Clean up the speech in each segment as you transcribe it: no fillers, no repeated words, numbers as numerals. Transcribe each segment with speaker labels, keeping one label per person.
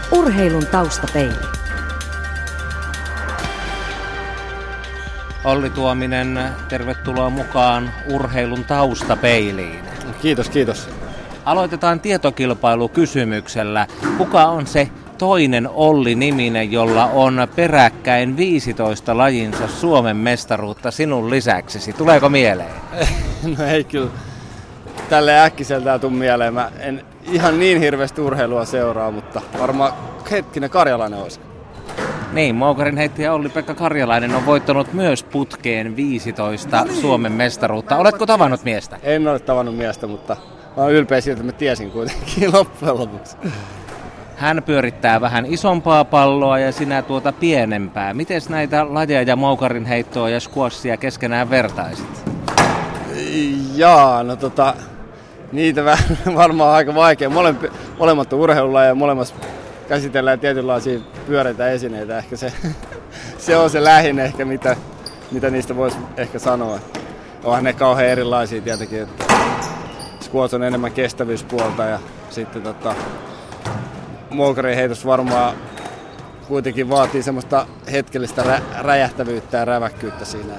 Speaker 1: Urheilun taustapeili.
Speaker 2: Olli Tuominen, tervetuloa mukaan urheilun taustapeiliin.
Speaker 3: Kiitos.
Speaker 2: Aloitetaan tietokilpailukysymyksellä. Kuka on se toinen Olli-niminen, jolla on peräkkäin 15 lajinsa Suomen mestaruutta sinun lisäksesi? Tuleeko mieleen?
Speaker 3: No ei kyllä tälle äkkiseltään tule mieleen. Mä en ihan niin hirveästi urheilua seuraa, mutta varmaan Karjalainen olisi.
Speaker 2: Niin, moukarin heittäjä Olli-Pekka Karjalainen on voittanut myös putkeen 15 Suomen mestaruutta. Oletko tavannut miestä?
Speaker 3: En ole tavannut miestä, mutta mä oon ylpeä siitä, että mä tiesin kuitenkin loppujen lopuksi.
Speaker 2: Hän pyörittää vähän isompaa palloa ja sinä tuota pienempää. Miten näitä lajeja, moukarin heittoa ja squashia keskenään vertaisit?
Speaker 3: Niitä varmaan aika vaikea. Molemmat on urheilulajeja ja molemmassa käsitellään tietynlaisia pyöreitä esineitä. Ehkä se on se lähin ehkä, mitä niistä voisi ehkä sanoa. Onhan ne kauhean erilaisia tietenkin. Squash on enemmän kestävyyspuolta ja sitten moukarin heitos varmaan kuitenkin vaatii semmoista hetkellistä räjähtävyyttä ja räväkkyyttä siinä.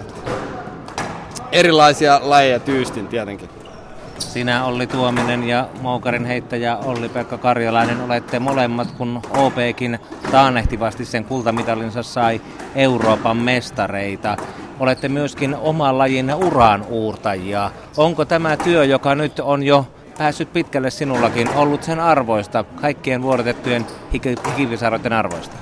Speaker 3: Erilaisia lajeja tyystin tietenkin.
Speaker 2: Sinä Olli Tuominen ja moukarin heittäjä Olli-Pekka Karjalainen olette molemmat, kun OPkin taannehtivasti sen kultamitalinsa sai Euroopan mestareita. Olette myöskin oman lajin uraan uurtajia. Onko tämä työ, joka nyt on jo päässyt pitkälle sinullakin, ollut sen arvoista, kaikkien vuorotettujen hikivisaroiden arvoista?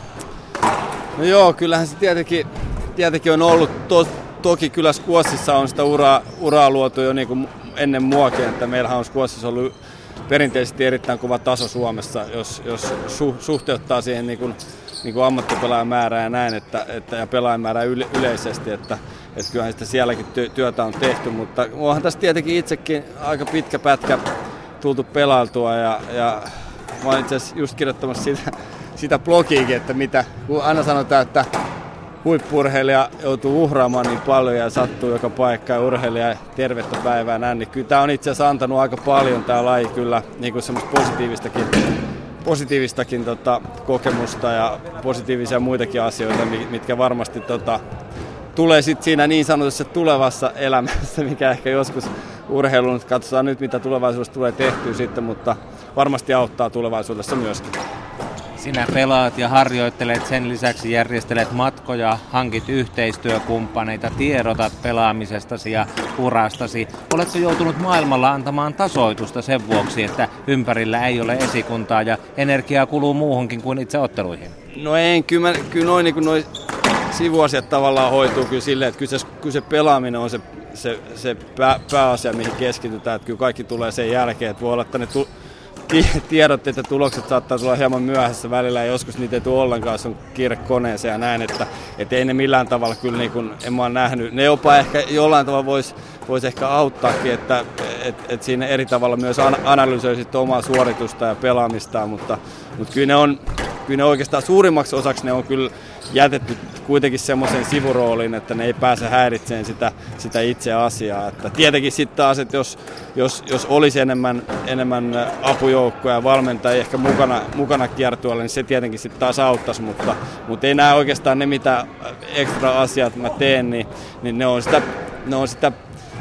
Speaker 3: No joo, kyllähän se tietenkin on ollut. Toki kyllä squashissa on sitä uraa luotu jo niin kuin ennen muakin, että meillähän on squashissa ollut perinteisesti erittäin kova taso Suomessa, jos suhteuttaa siihen niin kuin ammattipelaajamäärää ja näin, ja pelaajamäärää yleisesti, että kyllähän sitä sielläkin työtä on tehty, mutta onhan tässä tietenkin itsekin aika pitkä pätkä tultu pelailtua ja mä olen itse asiassa just kirjoittamassa sitä blogiikin, että kun aina sanotaan, että huippu-urheilija joutuu uhraamaan niin paljon ja sattuu joka paikka ja urheilija tervettä päivää näin, niin kyllä tämä on itse asiassa antanut aika paljon tämä laji kyllä niin kuin semmoista positiivistakin kokemusta ja positiivisia muitakin asioita, mitkä varmasti tulee sitten siinä niin sanotussa tulevassa elämässä, mikä ehkä joskus urheilun, katsotaan nyt mitä tulevaisuudessa tulee tehtyä sitten, mutta varmasti auttaa tulevaisuudessa myöskin.
Speaker 2: Sinä pelaat ja harjoittelet, sen lisäksi järjestelet matkoja, hankit yhteistyökumppaneita, tiedotat pelaamisestasi ja urastasi. Oletko joutunut maailmalla antamaan tasoitusta sen vuoksi, että ympärillä ei ole esikuntaa ja energiaa kuluu muuhunkin kuin itse otteluihin?
Speaker 3: No ei, kyllä noin sivuasiat tavallaan hoituu kyllä silleen, että kyllä se pelaaminen on se pääasia, mihin keskitytään. Että kyllä kaikki tulee sen jälkeen, että voi olla, että ne tiedotteet ja tulokset saattaa tulla hieman myöhässä välillä ja joskus niitä ei tule ollenkaan, jos on kiire koneeseen ja näin, että ei ne millään tavalla kyllä niin kuin en mä ole nähnyt. Ne jopa ehkä jollain tavalla vois ehkä auttaakin, että siinä eri tavalla myös analysoisit omaa suoritusta ja pelaamistaan, mutta kyllä ne oikeastaan suurimmaksi osaksi ne on kyllä jätetty kuitenkin semmoisen sivurooliin, että ne ei pääse häiritsemään sitä itse asiaa. Että tietenkin sitten taas, että jos olisi enemmän apujoukkoja ja valmentajia ehkä mukana kiertueella, niin se tietenkin sitten taas auttaisi, mutta ei nämä oikeastaan ne mitä ekstra asiat mä teen, niin ne on sitä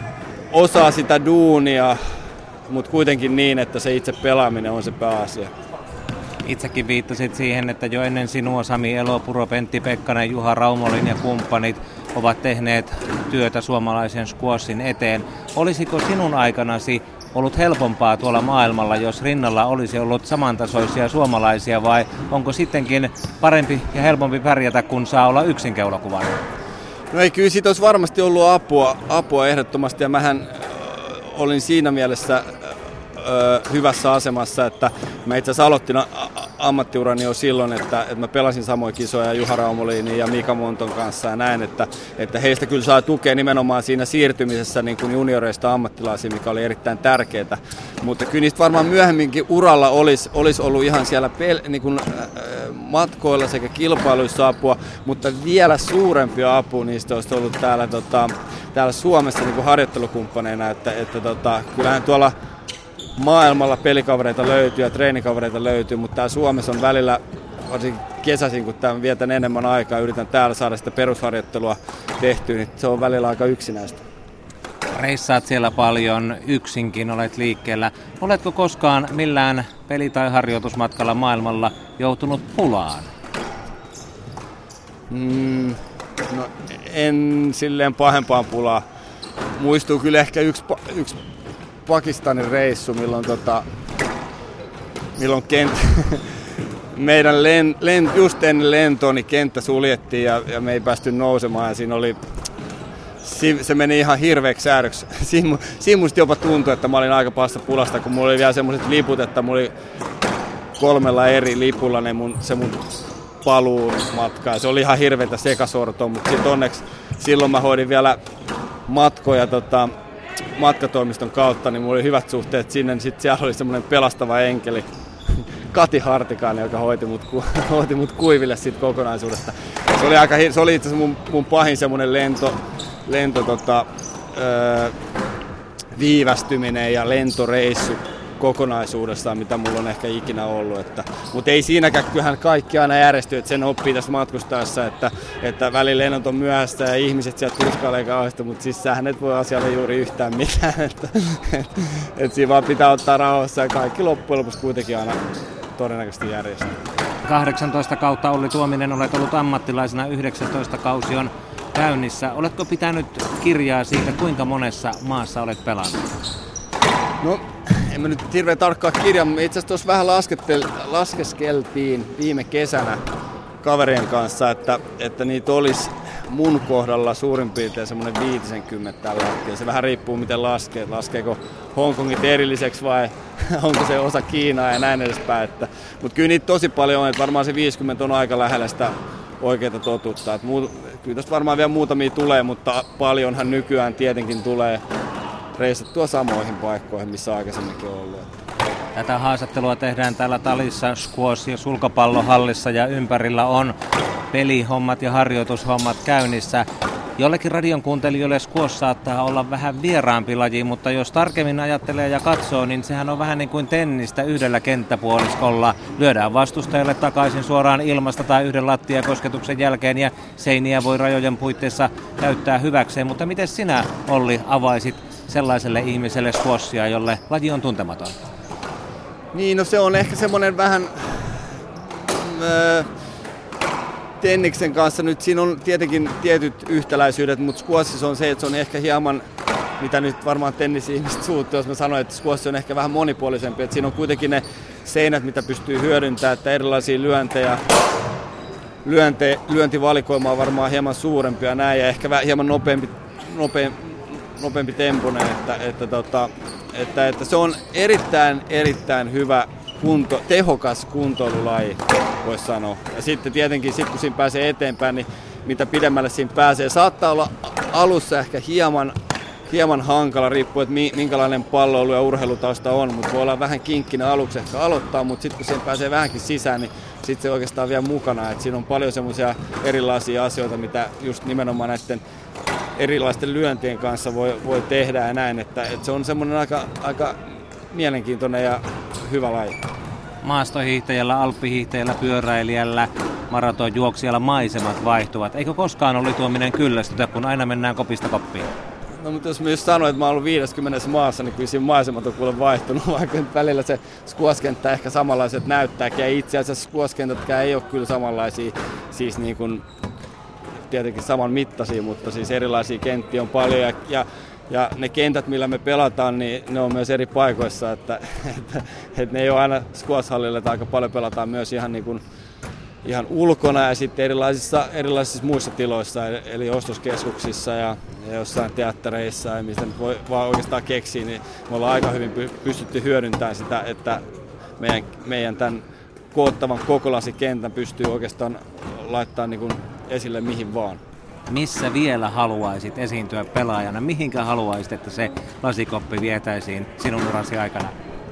Speaker 3: osaa sitä duunia, mutta kuitenkin niin, että se itse pelaaminen on se pääasia.
Speaker 2: Itsekin viittasit siihen, että jo ennen sinua Sami Elopuro, Pentti Pekkanen, Juha Raumolin ja kumppanit ovat tehneet työtä suomalaisen squashin eteen. Olisiko sinun aikanasi ollut helpompaa tuolla maailmalla, jos rinnalla olisi ollut samantasoisia suomalaisia, vai onko sittenkin parempi ja helpompi pärjätä, kun saa olla yksin keulakuvana?
Speaker 3: No ei, kyllä siitä olisi varmasti ollut apua ehdottomasti, ja mähän olin siinä mielessä hyvässä asemassa, että mä itse asiassa aloittin ammattiurani jo silloin, että mä pelasin samoja kisoja Juha Raumolinin ja Mika Monton kanssa ja näin, että heistä kyllä saa tukea nimenomaan siinä siirtymisessä niin kuin junioreista ammattilaisiin, mikä oli erittäin tärkeää. Mutta kyllä niistä varmaan myöhemminkin uralla olisi ollut ihan siellä niin kuin, matkoilla sekä kilpailuissa apua, mutta vielä suurempia apua niistä olisi ollut täällä Suomessa niin kuin harjoittelukumppaneina, että kyllähän tuolla maailmalla pelikavereita löytyy ja treenikavereita löytyy, mutta täällä Suomessa on välillä varsinkin kesäisin, kun tämän vietän enemmän aikaa, yritän täällä saada sitä perusharjoittelua tehtyä, niin se on välillä aika yksinäistä.
Speaker 2: Reissaat siellä paljon, yksinkin olet liikkeellä. Oletko koskaan millään peli- tai harjoitusmatkalla maailmalla joutunut pulaan?
Speaker 3: No, en silleen pahempaan pulaa. Muistuu kyllä ehkä yksi Pakistanin reissu, milloin meidän just ennen lentoa niin kenttä suljettiin ja me ei päästy nousemaan ja se meni ihan hirveäksi säädöksi. Siinä musta jopa tuntui, että mä olin aika pahassa pulasta, kun mulla oli vielä semmoiset liput, että mulla oli 3 eri lipulla se mun paluumatka. Ja se oli ihan hirveätä sekasortoa, mutta sitten onneksi silloin mä hoidin vielä matkoja matkatoimiston kautta, niin mulla oli hyvät suhteet sinne. Niin sitten siellä oli semmoinen pelastava enkeli, Kati Hartikainen, joka hoiti mut kuiville siitä kokonaisuudesta. Se oli itse asiassa mun pahin semmoinen viivästyminen ja lentoreissu kokonaisuudessaan, mitä mulla on ehkä ikinä ollut. Mutta ei siinäkään, kyllähän kaikki aina järjestyy, että sen oppii tässä matkustaessa, että välillä lennot on myöhässä ja ihmiset sieltä tuskailee kauheasti, mutta siis sähän et voi asialle juuri yhtään mitään. Että siinä vaan pitää ottaa rauhassa ja kaikki loppujen lopuksi kuitenkin aina todennäköisesti järjestyy.
Speaker 2: 18 kautta Olli Tuominen, olet ollut ammattilaisena, 19 kausi on käynnissä. Oletko pitänyt kirjaa siitä, kuinka monessa maassa olet pelannut?
Speaker 3: No, en mä nyt hirveän tarkkaa kirjaa, mutta itse asiassa tuossa vähän laskeskeltiin viime kesänä kaverien kanssa, että niitä olisi mun kohdalla suurin piirtein semmoinen 50 tällä hetkellä. Se vähän riippuu miten laskee. Laskeeko Hongkongit erilliseksi vai onko se osa Kiinaa ja näin edespäin. Mutta kyllä niitä tosi paljon on, että varmaan se 50 on aika lähellä sitä oikeaa totuutta. Kyllä tästä varmaan vielä muutamia tulee, mutta paljonhan nykyään tietenkin tulee reissattua samoihin paikkoihin, missä aikaisemminkin on ollut.
Speaker 2: Tätä haastattelua tehdään täällä Talissa, squash- ja sulkapallohallissa ja ympärillä on pelihommat ja harjoitushommat käynnissä. Jollekin radion kuuntelijoille squash saattaa olla vähän vieraampi laji, mutta jos tarkemmin ajattelee ja katsoo, niin sehän on vähän niin kuin tennistä yhdellä kenttäpuoliskolla. Lyödään vastustajalle takaisin suoraan ilmasta tai yhden lattiakosketuksen jälkeen ja seiniä voi rajojen puitteissa käyttää hyväkseen. Mutta miten sinä, Olli, avaisit sellaiselle ihmiselle squashia, jolle laji on tuntematon?
Speaker 3: Niin, no se on ehkä semmoinen vähän tenniksen kanssa. Nyt siinä on tietenkin tietyt yhtäläisyydet, mutta squashissa on se, että se on ehkä hieman, mitä nyt varmaan tennisihmiset suuttuu, jos mä sanoin, että squash on ehkä vähän monipuolisempi. Että siinä on kuitenkin ne seinät, mitä pystyy hyödyntämään, että erilaisia lyöntivalikoima on varmaan hieman suurempia näin ja ehkä hieman nopeampi tempoinen, että se on erittäin hyvä tehokas kuntoilulaji, voisi sanoa. Ja sitten tietenkin, kun siinä pääsee eteenpäin, niin mitä pidemmälle siinä pääsee, saattaa olla alussa ehkä hieman hankala, riippuu, että minkälainen palloilu ja urheilutausta on, mutta voi olla vähän kinkkinen aluksi ehkä aloittaa, mutta sitten kun siihen pääsee vähänkin sisään, niin sitten se oikeastaan vielä mukana. Et siinä on paljon semmoisia erilaisia asioita, mitä just nimenomaan näiden erilaisten lyöntien kanssa voi tehdä ja näin, että se on semmoinen aika mielenkiintoinen ja hyvä laji.
Speaker 2: Maastohiihtäjällä, alppihiihtäjällä, pyöräilijällä, maratonjuoksijalla maisemat vaihtuvat. Eikö koskaan Olli Tuominen kyllästytä, kun aina mennään kopista koppiin?
Speaker 3: No mutta jos mä just sanoin, että mä oon ollut 50 maassa, niin kyllä siinä maisemat on kuule vaihtunut, vaikka nyt välillä se squash-kenttä ehkä samanlaiset näyttääkin. Ja itse asiassa squash-kentätkään ei ole kyllä samanlaisia, siis niin kuin tietenkin saman mittaisia, mutta siis erilaisia kenttiä on paljon ja ne kentät, millä me pelataan, niin ne on myös eri paikoissa, että ne ei ole aina squash-hallille, että aika paljon pelataan myös ihan ulkona ja sitten erilaisissa muissa tiloissa, eli ostoskeskuksissa ja jossain teattereissa ja mistä nyt voi vaan oikeastaan keksiä, niin me ollaan aika hyvin pystytty hyödyntämään sitä, että meidän tämän koottavan kokolasikentän pystyy oikeastaan laittamaan niin kuin esille mihin vaan.
Speaker 2: Missä vielä haluaisit esiintyä pelaajana? Mihinkä haluaisit, että se lasikoppi vietäisiin sinun urasi aikana?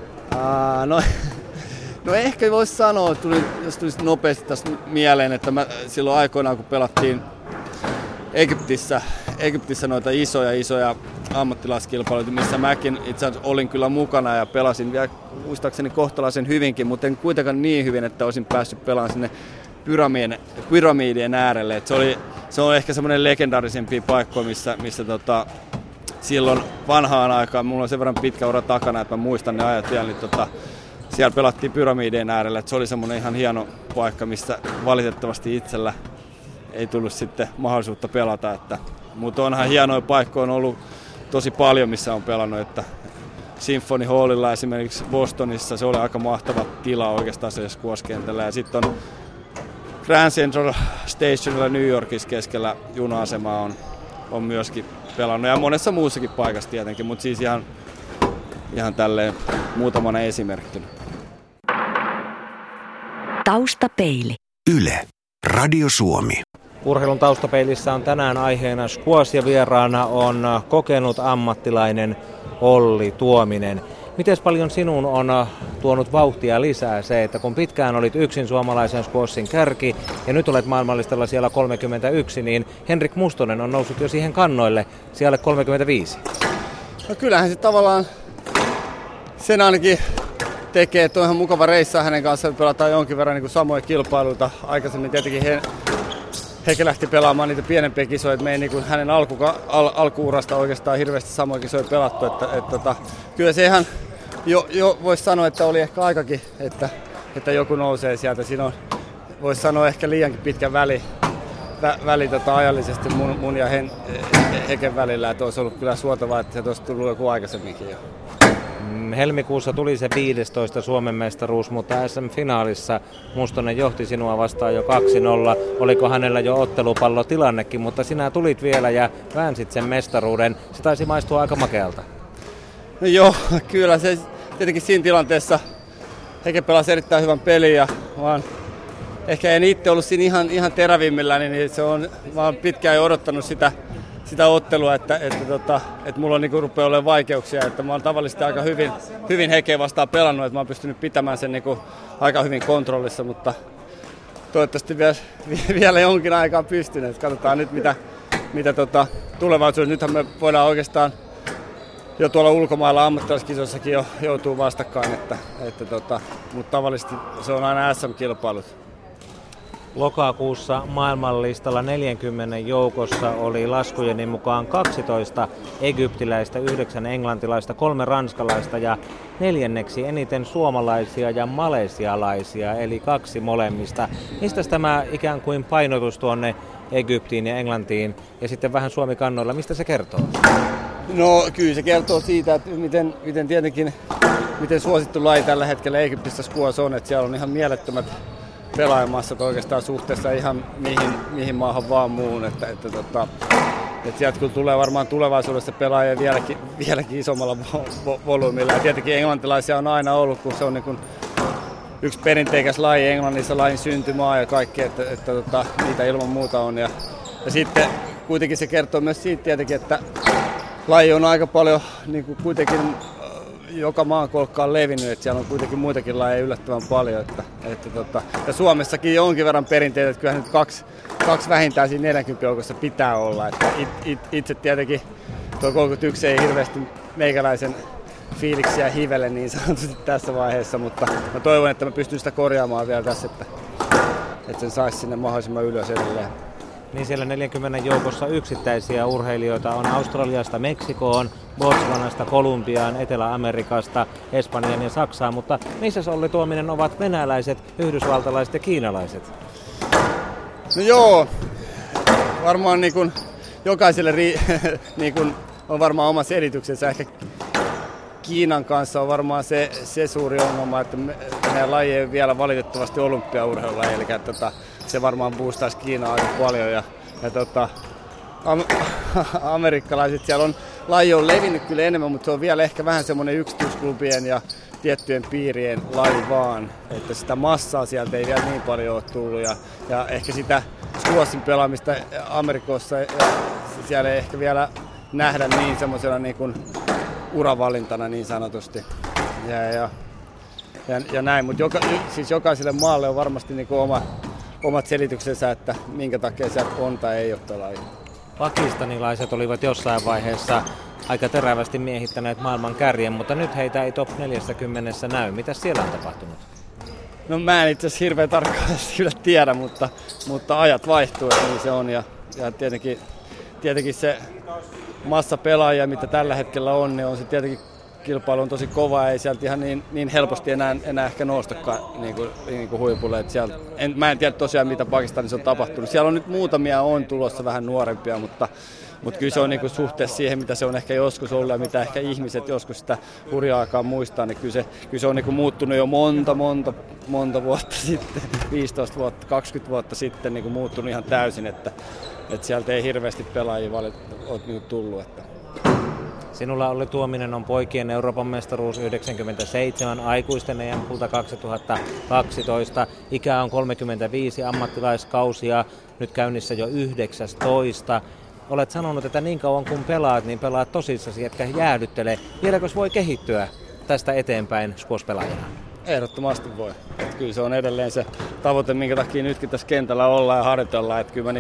Speaker 3: No ehkä voisi sanoa, jos tulisi nopeasti tästä mieleen, että mä silloin aikoinaan kun pelattiin Egyptissä noita isoja ammattilaiskilpailut, missä mäkin itse asiassa olin kyllä mukana ja pelasin vielä muistaakseni kohtalaisen hyvinkin, mutta en kuitenkaan niin hyvin, että olisin päässyt pelaamaan sinne pyramidien äärelle. Se on ehkä semmoinen legendaarisempia paikkoja, missä silloin vanhaan aikaan, mulla on sen verran pitkä ura takana, että mä muistan ne ajat vielä, niin siellä pelattiin pyramidien äärellä. Se oli semmoinen ihan hieno paikka, missä valitettavasti itsellä ei tullut sitten mahdollisuutta pelata. Mutta onhan hienoja paikkoja on ollut tosi paljon, missä on pelannut. Että Symphony Hallilla esimerkiksi Bostonissa, se oli aika mahtava tila oikeastaan se squash-kentällä. Ja sitten on Grand Central Stationilla New Yorkissa keskellä juna-asemaa on myöskin pelannut. Ja monessa muussakin paikassa tietenkin, mutta siis ihan tälleen muutamana esimerkkinä.
Speaker 1: Taustapeili.
Speaker 4: Yle. Radio Suomi.
Speaker 2: Urheilun taustapeilissä on tänään aiheena squash ja vieraana on kokenut ammattilainen Olli Tuominen. Miten paljon sinun on tuonut vauhtia lisää se, että kun pitkään olit yksin suomalaisen squashin kärki ja nyt olet maailmanlistalla siellä 31, niin Henrik Mustonen on noussut jo siihen kannoille siellä 35?
Speaker 3: No kyllähän se tavallaan sen ainakin tekee, että on ihan mukava reissaa hänen kanssaan, pelataan jonkin verran niin samoja kilpailuita. Aikaisemmin tietenkin Heke lähti pelaamaan niitä pienempiä kisoja, että me ei niin hänen alkuurasta oikeastaan hirveästi samoja kisoja pelattu. Kyllä se ihan jo voisi sanoa, että oli ehkä aikakin, että joku nousee sieltä. Siinä on, voisi sanoa, ehkä liiankin pitkä väli ajallisesti mun ja Heken välillä, että olisi ollut kyllä suotavaa, että se olisi tullut joku aikaisemminkin jo.
Speaker 2: Helmikuussa tuli se 15 Suomen mestaruus, mutta SM-finaalissa Mustonen johti sinua vastaan jo 2-0. Oliko hänellä jo ottelupallotilannekin, mutta sinä tulit vielä ja väänsit sen mestaruuden. Se taisi maistua aika makealta.
Speaker 3: No joo, kyllä se tietenkin siinä tilanteessa Heke pelasi erittäin hyvän pelin ja vaan ehkä en itse ollut siinä ihan terävimmillä, niin mä oon pitkään jo odottanut sitä ottelua, että mulla on niinku rupeaa olemaan vaikeuksia, että mä oon tavallisesti aika hyvin Hekeä vastaan pelannut, että mä oon pystynyt pitämään sen niinku aika hyvin kontrollissa, mutta toivottavasti vielä jonkin aikaa pystyn, että katsotaan nyt mitä tulevaisuudessa. Nythän me voidaan oikeastaan jo tuolla ulkomailla ammattilaiskisoissakin jo joutuu vastakkain, mutta tavallisesti se on aina SM-kilpailut.
Speaker 2: Lokakuussa maailmanlistalla 40 joukossa oli laskujeni mukaan 12 egyptiläistä, 9 englantilaista, 3 ranskalaista ja 4. eniten suomalaisia ja malesialaisia, eli 2 molemmista. Mistä tämä ikään kuin painotus tuonne Egyptiin ja Englantiin ja sitten vähän Suomi-kannoilla, mistä se kertoo?
Speaker 3: No kyllä se kertoo siitä, että miten suosittu laji tällä hetkellä Egyptissä squash on, että siellä on ihan mielettömät pelaajamassat oikeastaan suhteessa ihan mihin maahan vaan muuhun, että sieltä kyllä tulee varmaan tulevaisuudessa pelaajia vieläkin isommalla volyymilla. Ja tietenkin englantilaisia on aina ollut, kun se on niin kuin yksi perinteikäs laji Englannissa, lajin syntymaa ja kaikki, että niitä ilman muuta on. Ja sitten kuitenkin se kertoo myös siitä tietenkin, että laji on aika paljon niin kuin kuitenkin joka maankolkkaan levinnyt, että siellä on kuitenkin muitakin lajeja yllättävän paljon. Ja Suomessakin jonkin verran perinteitä, että kyllähän nyt kaksi vähintään siinä 40 joukossa pitää olla. Että itse tietenkin tuo 31 ei hirveästi meikäläisen fiiliksiä hivele niin sanotusti tässä vaiheessa, mutta mä toivon, että mä pystyn sitä korjaamaan vielä tässä, että sen saisi sinne mahdollisimman ylös edelleen.
Speaker 2: Niin siellä 40 joukossa yksittäisiä urheilijoita on Australiasta Meksikoon, Botswanasta Kolumbiaan, Etelä-Amerikasta, Espanjaan ja Saksaan, mutta missä Olli Tuominen ovat venäläiset, yhdysvaltalaiset ja kiinalaiset?
Speaker 3: No joo, varmaan niin kuin jokaiselle niin kuin on varmaan oma selityksensä. Ehkä Kiinan kanssa on varmaan se suuri ongelma, että meidän laji ei vielä valitettavasti olympiaurheilulaji, eli se varmaan boostaisi Kiinaa aika paljon. Ja amerikkalaiset, siellä on laji on levinnyt kyllä enemmän, mutta se on vielä ehkä vähän semmoinen yksityisklubien ja tiettyjen piirien laji vaan, että sitä massaa sieltä ei vielä niin paljon ole tullut ja ehkä sitä squashin pelaamista Amerikossa siellä ei ehkä vielä nähdä niin semmoisena niin kuin uravalintana niin sanotusti ja näin, mutta siis jokaiselle maalle on varmasti niin kuin omat selityksensä, että minkä takia sieltä on tai ei ole laji.
Speaker 2: Pakistanilaiset olivat jossain vaiheessa aika terävästi miehittäneet maailman kärjen, mutta nyt heitä ei top 40 näy. Mitä siellä on tapahtunut?
Speaker 3: No mä en itse asiassa hirveän tarkkaan kyllä tiedä, mutta ajat vaihtuu, että niin se on. Ja tietenkin se massa pelaajia, mitä tällä hetkellä on, niin on se tietenkin kilpailu on tosi kova, ei sieltä ihan niin helposti enää ehkä noustakaan niin kuin huipulle. Mä en tiedä tosiaan, mitä Pakistanissa on tapahtunut. Siellä on nyt muutamia on tulossa vähän nuorempia, mutta kyllä se on niin kuin suhteessa siihen, mitä se on ehkä joskus ollut ja mitä ehkä ihmiset joskus sitä hurjaa aikaa muistaa, niin kyllä se on niin kuin muuttunut jo monta vuotta sitten, 15 vuotta, 20 vuotta sitten niin kuin muuttunut ihan täysin, että sieltä ei hirveästi pelaajia ole niin tullut.
Speaker 2: Sinulla Olli Tuominen on poikien Euroopan mestaruus 97, aikuisten EM-kulta 2012, ikä on 35, ammattilaiskausia nyt käynnissä jo 19. Olet sanonut, että niin kauan kun pelaat, niin pelaat tosissasi, etkä jäädyttele. Vieläkö voi kehittyä tästä eteenpäin squash-pelaajana?
Speaker 3: Ehdottomasti voi. Että kyllä se on edelleen se tavoite, minkä takia nytkin tässä kentällä ollaan ja harjoitellaan. Että kyllä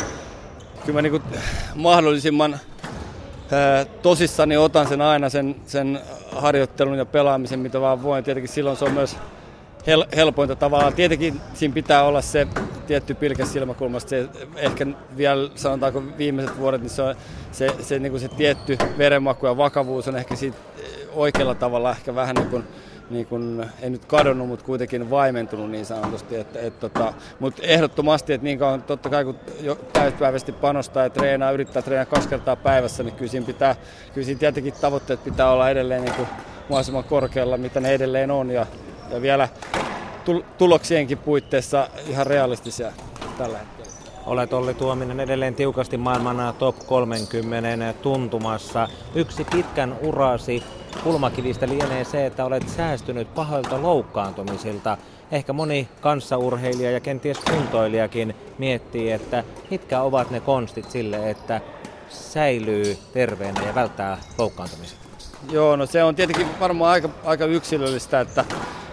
Speaker 3: mä mahdollisimman tosissani otan sen aina sen harjoittelun ja pelaamisen, mitä vaan voin. Tietenkin silloin se on myös helpointa tavallaan. Tietenkin siinä pitää olla se tietty pilke silmäkulmasta. Se, ehkä vielä sanotaanko viimeiset vuodet, niin se tietty verenmaku ja vakavuus on ehkä siitä oikealla tavalla ehkä vähän niin kuin, ei nyt kadonnut, mutta kuitenkin vaimentunut niin sanotusti. Mutta ehdottomasti, että niin kauan totta kai kun täyspäiväisesti panostaa ja yrittää treenaa 2 kertaa päivässä, niin kyllä siinä tietenkin tavoitteet pitää olla edelleen niin kuin mahdollisimman korkealla, mitä ne edelleen on. Ja vielä tuloksienkin puitteissa ihan realistisia tällä hetkellä.
Speaker 2: Olet Olli Tuominen edelleen tiukasti maailman top 30 tuntumassa. Yksi pitkän urasi kulmakivistä lienee se, että olet säästynyt pahoilta loukkaantumisilta. Ehkä moni kanssaurheilija ja kenties kuntoilijakin miettii, että mitkä ovat ne konstit sille, että säilyy terveenä ja välttää loukkaantumisia.
Speaker 3: Joo, no se on tietenkin varmaan aika yksilöllistä, että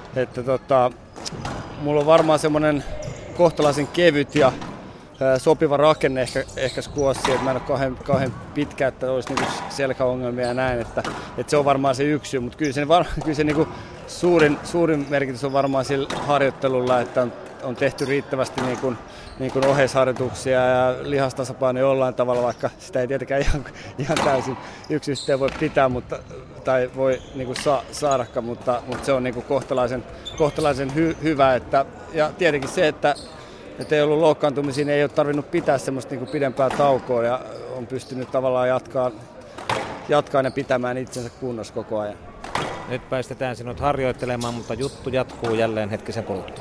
Speaker 3: mulla on varmaan semmoinen kohtalaisen kevyt ja sopiva rakenne ehkä squashiin, että mä en ole kauhean pitkä, että olisi niinku selkäongelmia ja näin, että se on varmaan se yksi syy, mutta kyllä se niinku suurin merkitys on varmaan sillä harjoittelulla, että on tehty riittävästi niin kuin oheisharjoituksia ja lihastasapaino jollain tavalla, vaikka sitä ei tietenkään ihan täysin yksi yhteen voi pitää tai voi niin kuin saadakaan, mutta se on niin kuin kohtalaisen hyvä. Ja tietenkin se, että ei ollut loukkaantumisia, niin ei ole tarvinnut pitää semmoista niin kuin pidempää taukoa ja on pystynyt tavallaan jatkaa ja pitämään itsensä kunnossa koko ajan.
Speaker 2: Nyt päästetään sinut harjoittelemaan, mutta juttu jatkuu jälleen hetkisen kuluttua.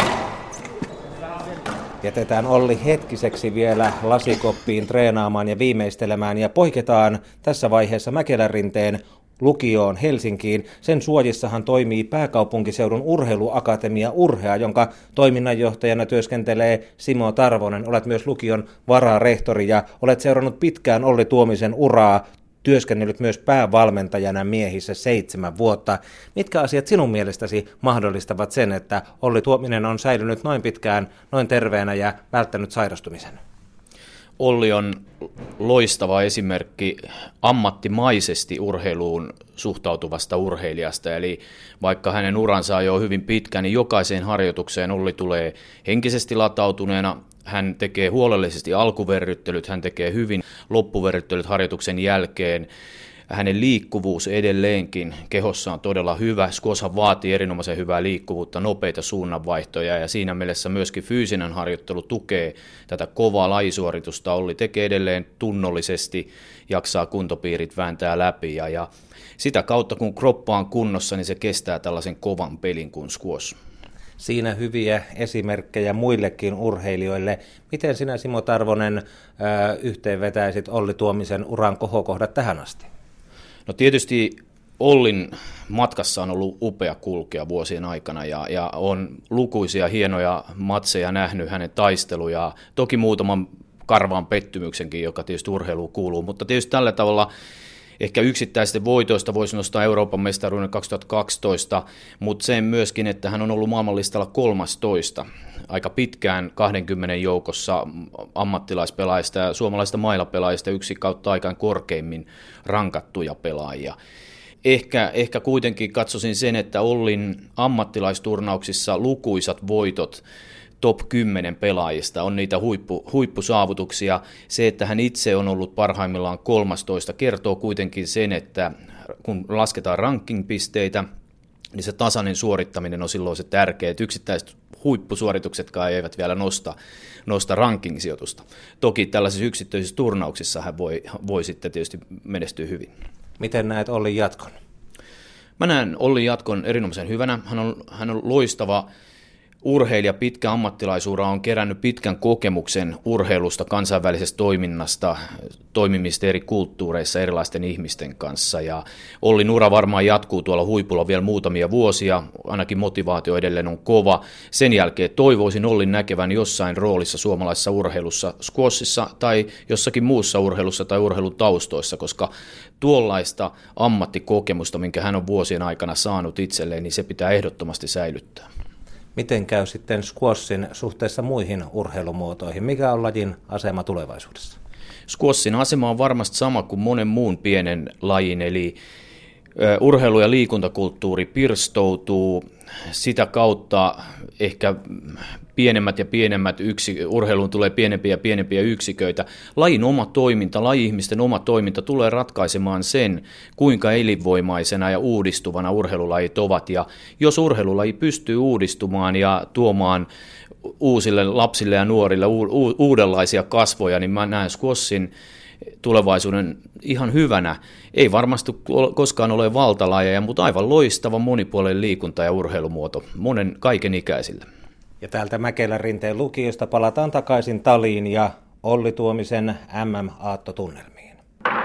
Speaker 2: Jätetään Olli hetkiseksi vielä lasikoppiin treenaamaan ja viimeistelemään ja poiketaan tässä vaiheessa Mäkelänrinteen lukioon Helsinkiin. Sen suojissahan toimii pääkaupunkiseudun urheiluakatemia Urhea, jonka toiminnanjohtajana työskentelee Simo Tarvonen. Olet myös lukion vararehtori ja olet seurannut pitkään Olli Tuomisen uraa, työskennellyt myös päävalmentajana miehissä 7 vuotta. Mitkä asiat sinun mielestäsi mahdollistavat sen, että Olli Tuominen on säilynyt noin pitkään, noin terveenä ja välttänyt sairastumisen?
Speaker 5: Olli on loistava esimerkki ammattimaisesti urheiluun suhtautuvasta urheilijasta, eli vaikka hänen uransa on jo hyvin pitkä, niin jokaiseen harjoitukseen Olli tulee henkisesti latautuneena. Hän tekee huolellisesti alkuverryttelyt, hän tekee hyvin loppuverryttelyt harjoituksen jälkeen. Hänen liikkuvuus edelleenkin kehossa on todella hyvä. Squashhan vaatii erinomaisen hyvää liikkuvuutta, nopeita suunnanvaihtoja ja siinä mielessä myöskin fyysinen harjoittelu tukee tätä kovaa lajisuoritusta. Olli tekee edelleen tunnollisesti, jaksaa kuntopiirit vääntää läpi ja sitä kautta kun kroppa on kunnossa, niin se kestää tällaisen kovan pelin kuin squash.
Speaker 2: Siinä hyviä esimerkkejä muillekin urheilijoille. Miten sinä, Simo Tarvonen, yhteenvetäisit Olli Tuomisen uran kohokohdat tähän asti?
Speaker 5: No tietysti Ollin matkassa on ollut upea kulkea vuosien aikana ja on lukuisia hienoja matseja nähnyt hänen taisteluja. Toki muutaman karvaan pettymyksenkin, joka tietysti urheiluun kuuluu, mutta tietysti tällä tavalla Ehkä yksittäisten voitoista voisi nostaa Euroopan mestaruuden 2012, mutta sen myöskin, että hän on ollut maailmanlistalla 13 aika pitkään 20 joukossa ammattilaispelaajista ja suomalaisista mailapelaajista yksi kautta aikaan korkeimmin rankattuja pelaajia. Ehkä kuitenkin katsoisin sen, että Ollin ammattilaisturnauksissa lukuisat voitot top 10 pelaajista on niitä huippusaavutuksia. Se, että hän itse on ollut parhaimmillaan 13, kertoo kuitenkin sen, että kun lasketaan ranking-pisteitä, niin se tasainen suorittaminen on silloin se tärkeä, että yksittäiset huippusuorituksetkaan eivät vielä nosta ranking-sijoitusta. Toki tällaisissa yksittäisissä turnauksissa hän voi sitten tietysti menestyä hyvin.
Speaker 2: Miten näet Ollin jatkon?
Speaker 5: Mä näen Ollin jatkon erinomaisen hyvänä. Hän on loistava urheilija, pitkä ammattilaisuura, on kerännyt pitkän kokemuksen urheilusta, kansainvälisestä toiminnasta, toimimista eri kulttuureissa erilaisten ihmisten kanssa. Ja Ollin ura varmaan jatkuu tuolla huipulla vielä muutamia vuosia, ainakin motivaatio edelleen on kova. Sen jälkeen toivoisin Ollin näkevän jossain roolissa suomalaisessa urheilussa, squashissa tai jossakin muussa urheilussa tai urheilutaustoissa, koska tuollaista ammattikokemusta, minkä hän on vuosien aikana saanut itselleen, niin se pitää ehdottomasti säilyttää.
Speaker 2: Miten käy sitten squashin suhteessa muihin urheilumuotoihin? Mikä on lajin asema tulevaisuudessa?
Speaker 5: Squashin asema on varmasti sama kuin monen muun pienen lajin, eli urheilu- ja liikuntakulttuuri pirstoutuu, sitä kautta ehkä pienemmät ja pienemmät urheiluun tulee pienempiä ja pienempiä yksiköitä. Lajin oma toiminta, laji-ihmisten oma toiminta tulee ratkaisemaan sen, kuinka elinvoimaisena ja uudistuvana urheilulajit ovat. Ja jos urheilulaji pystyy uudistumaan ja tuomaan uusille lapsille ja nuorille uudenlaisia kasvoja, niin mä näen squashin tulevaisuuden ihan hyvänä. Ei varmasti koskaan ole valtalajeja, mutta aivan loistava monipuolinen liikunta- ja urheilumuoto monen kaikenikäisille.
Speaker 2: Ja täältä Mäkelän rinteen lukiosta palataan takaisin Taliin ja Olli Tuomisen MM-aattotunnelmiin.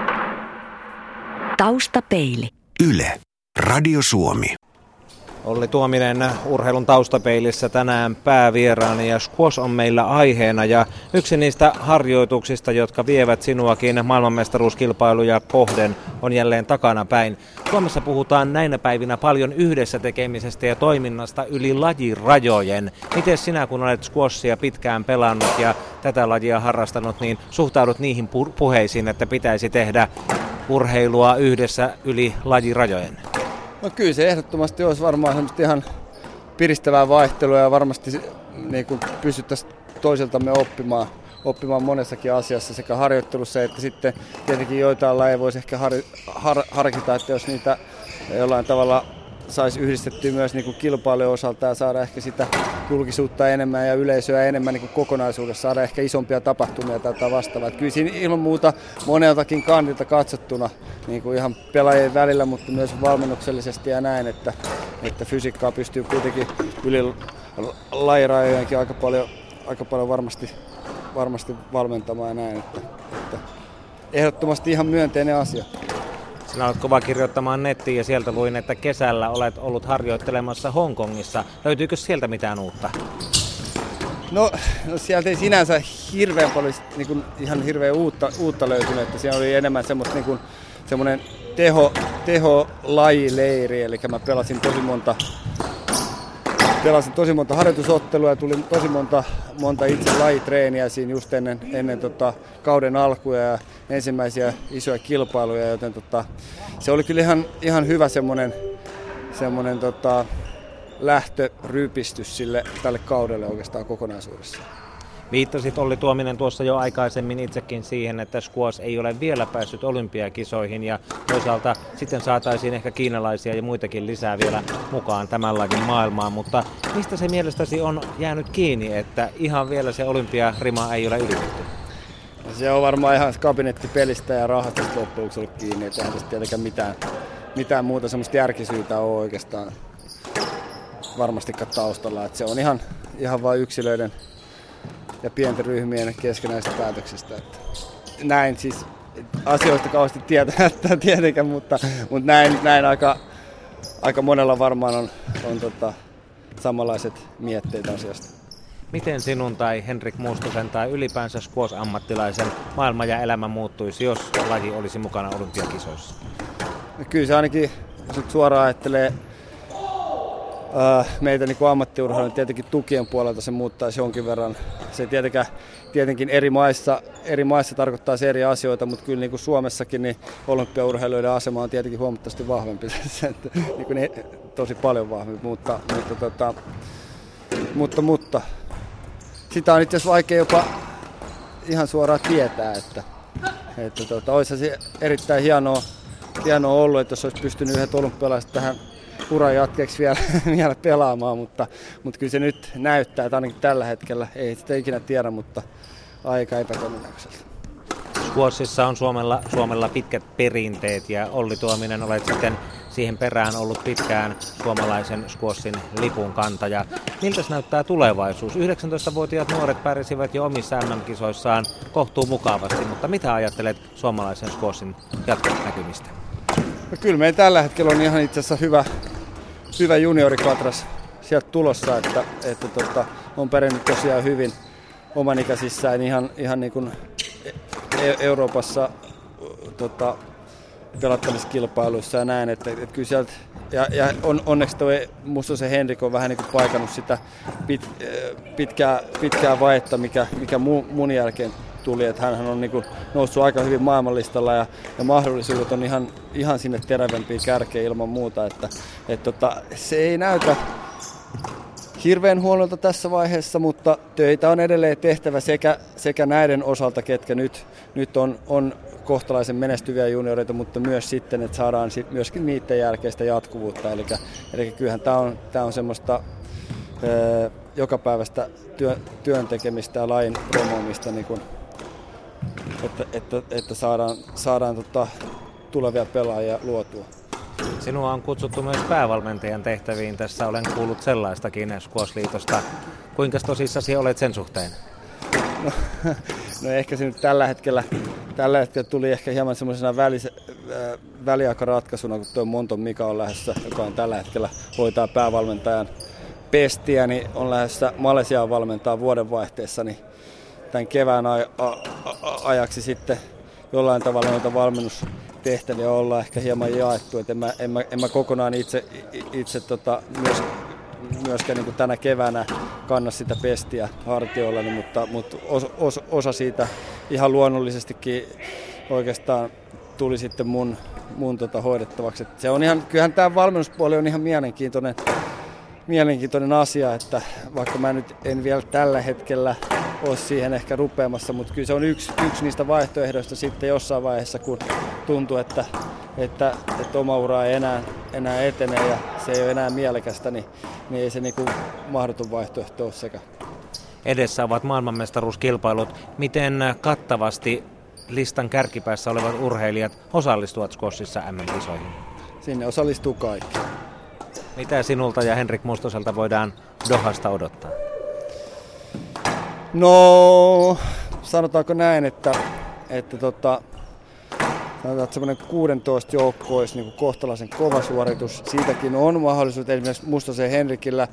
Speaker 1: Taustapeili.
Speaker 4: Yle, Radio Suomi.
Speaker 2: Olli Tuominen urheilun taustapeilissä tänään päävieraani ja squash on meillä aiheena ja yksi niistä harjoituksista, jotka vievät sinuakin maailmanmestaruuskilpailuja kohden, on jälleen takana päin. Suomessa puhutaan näinä päivinä paljon yhdessä tekemisestä ja toiminnasta yli lajirajojen. Miten sinä, kun olet squashia pitkään pelannut ja tätä lajia harrastanut, niin suhtaudut niihin puheisiin, että pitäisi tehdä urheilua yhdessä yli lajirajojen?
Speaker 3: No kyllä se ehdottomasti olisi varmaan semmoista ihan piristävää vaihtelua ja varmasti niin kuin pystyttäisiin toisiltamme oppimaan monessakin asiassa sekä harjoittelussa että sitten tietenkin joitain lajeja voisi ehkä harkita, että jos niitä jollain tavalla saisi yhdistettyä myös niin kuin kilpailujen osalta ja saada ehkä sitä julkisuutta enemmän ja yleisöä enemmän niin kuin kokonaisuudessa, saada ehkä isompia tapahtumia tai vastaavaa. Kyllä siinä ilman muuta moneltakin kantilta katsottuna niin kuin ihan pelaajien välillä, mutta myös valmennuksellisesti ja näin, että fysiikkaa pystyy kuitenkin yli lajirajojenkin aika paljon varmasti valmentamaan ja näin, että ehdottomasti ihan myönteinen asia.
Speaker 2: Sinä olet kova kirjoittamaan nettiin ja sieltä luin, että kesällä olet ollut harjoittelemassa Hongkongissa. Löytyykö sieltä mitään uutta?
Speaker 3: No sieltä ei sinänsä hirveän paljon ihan hirveän uutta löytynyt, että siellä oli enemmän semmoinen teholajileiri, eli mä pelasin tosi monta harjoitusottelua ja tuli tosi monta itse lajitreeniä siinä just ennen kauden alkuja ja ensimmäisiä isoja kilpailuja, joten se oli kyllä ihan hyvä semmoinen lähtörypistys tälle kaudelle oikeastaan kokonaisuudessaan.
Speaker 2: Viittasit Olli Tuominen tuossa jo aikaisemmin itsekin siihen, että squash ei ole vielä päässyt olympiakisoihin ja toisaalta sitten saataisiin ehkä kiinalaisia ja muitakin lisää vielä mukaan tämän lajin maailmaan, mutta mistä se mielestäsi on jäänyt kiinni, että ihan vielä se olympiarima ei ole ylitetty?
Speaker 3: Se on varmaan ihan kabinettipelistä ja rahasta loppujen ollut kiinni, että eihän tästä tietenkään mitään muuta semmoista järkisyyttä ole oikeastaan varmastikaan taustalla, että se on ihan vain yksilöiden ja pienten ryhmien keskenäisistä päätöksistä. Että näin siis asioista kauheasti tietämättä tietenkään, mutta näin aika monella varmaan on samanlaiset mietteet asiasta.
Speaker 2: Miten sinun tai Henrik Mustosen tai ylipäänsä squash-ammattilaisen maailma ja elämä muuttuisi, jos laji olisi mukana olympiakisoissa?
Speaker 3: Kyllä se ainakin, jos nyt suoraan ajattelee meitä niin kuin ammattiurheilijoita, tietenkin tukien puolelta se muuttaisi jonkin verran. Se tietenkin eri maissa tarkoittaa se eri asioita, mutta kyllä niin kuin Suomessakin niin olympiaurheilijoiden asema on tietenkin huomattavasti vahvempi, niin kuin tosi paljon vahvempi, mutta sitä on itse asiassa vaikea jopa ihan suoraan tietää, että olisi se erittäin hienoa ollut, että jos olisi pystynyt yhdet olympialaiset tähän uran jatkeeksi vielä pelaamaan, mutta kyllä se nyt näyttää, että ainakin tällä hetkellä, ei sitä ikinä tiedä, mutta aika epätodennäköiseltä.
Speaker 2: Squashissa on Suomella pitkät perinteet ja Olli Tuominen, olet sitten siihen perään ollut pitkään suomalaisen squashin lipun kantaja. Miltä näyttää tulevaisuus? 19-vuotiaat nuoret pärjäsivät jo omissa MM-kisoissaan kohtuu mukavasti, mutta mitä ajattelet suomalaisen squashin jatkonäkymistä?
Speaker 3: No kyllä meillä tällä hetkellä on ihan itse asiassa hyvä juniorikatras sieltä tulossa, että on pärjännyt tosiaan hyvin omanikäisissään ihan niin kuin Euroopassa pelattavissa kilpailuissa ja näin, että kyllä sieltä, ja onneksi musta se Henrik on vähän niin kuin paikannut sitä pitkää vaihetta, mikä mun jälkeen tuli, että hän on niin kuin noussut aika hyvin maailmanlistalla ja mahdollisuudet on ihan sinne terävämpiin kärkeen ilman muuta, että se ei näytä hirveän huonolta tässä vaiheessa, mutta töitä on edelleen tehtävä sekä näiden osalta, ketkä nyt on kohtalaisen menestyviä junioreita, mutta myös sitten, että saadaan myöskin niiden jälkeistä jatkuvuutta. Eli kyllähän tämä on semmoista jokapäiväistä työn tekemistä ja lajin promoomista, niin kuin, että saadaan tulevia pelaajia luotua.
Speaker 2: Sinua on kutsuttu myös päävalmentajan tehtäviin. Tässä olen kuullut sellaistakin Squash-liitosta. Kuinka tosissasi olet sen suhteen?
Speaker 3: No ehkä se nyt tällä hetkellä tuli ehkä hieman semmoisena väliaikaratkaisuna, kun tuo Monton Mika on lähdössä, joka on tällä hetkellä hoitaa päävalmentajan pestiä, niin on lähdössä Malesiaan valmentaa vuodenvaihteessa, niin tämän kevään ajaksi sitten jollain tavalla noita valmennustehtäviä ollaan ehkä hieman jaettu, että en mä kokonaan itse myöskään niin kuin tänä keväänä kanna sitä pestiä hartioillani, mutta osa siitä ihan luonnollisestikin oikeastaan tuli sitten mun hoidettavaksi. Et se on kyllähän tämä valmennuspuoli on ihan mielenkiintoinen asia, että vaikka mä nyt en vielä tällä hetkellä ole siihen ehkä rupeamassa, mutta kyllä se on yksi niistä vaihtoehdoista sitten jossain vaiheessa, kun tuntuu, että oma ura ei enää etene ja se ei ole enää mielekästä, niin ei se niinku mahdoton vaihtoehto ole sekä.
Speaker 2: Edessä ovat maailmanmestaruuskilpailut. Miten kattavasti listan kärkipäässä olevat urheilijat osallistuvat squashissa MM-kisoihin?
Speaker 3: Sinne osallistuu kaikki.
Speaker 2: Mitä sinulta ja Henrik Mustoselta voidaan Dohasta odottaa?
Speaker 3: No, sanotaanko näin, että semmoinen 16 joukko olisi niin kohtalaisen kova suoritus. Siitäkin on mahdollisuus. Esimerkiksi Mustosen Henrikillä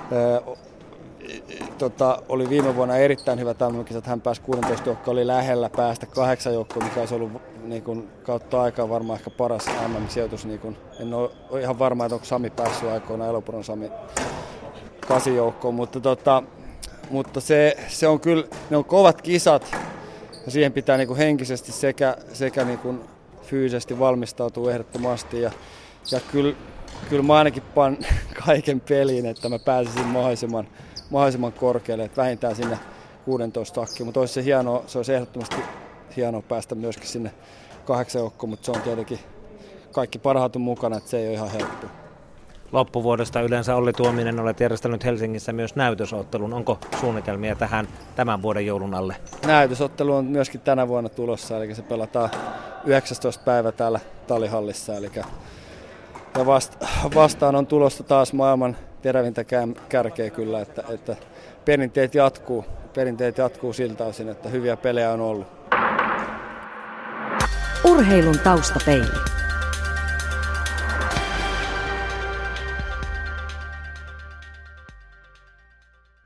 Speaker 3: oli viime vuonna erittäin hyvä MM-kisat. Hän pääsi 16 joukkoon, oli lähellä päästä 8 joukkoon, mikä olisi ollut niin kuin, kautta aikaa varmaan ehkä paras MM-sijoitus. Niin kuin, en ole ihan varma, että onko Sami päässyt aikoinaan, Elopuron Sami 8 joukkoon, mutta se on kyllä, ne on kovat kisat ja siihen pitää niin kuin henkisesti sekä niin kuin fyysisesti valmistautua ehdottomasti ja kyllä mä ainakin pan kaiken peliin, että mä pääsisin mahdollisimman korkealle, että vähintään sinne 16 takkiin, mutta se olisi ehdottomasti hienoa päästä myöskin sinne 8 joukkoon, mutta se on tietenkin kaikki parhaat on mukana, että se ei ole ihan helppoa.
Speaker 2: Loppuvuodesta yleensä Olli Tuominen olet järjestänyt Helsingissä myös näytösottelun. Onko suunnitelmia tämän vuoden joulun alle?
Speaker 3: Näytösottelu on myöskin tänä vuonna tulossa, eli se pelataan 19. päivä täällä Talihallissa. Ja vastaan on tulossa taas maailman terävintä kärkeä kyllä, että perinteet jatkuu siltä osin, että hyviä pelejä on ollut.
Speaker 1: Urheilun taustapeili.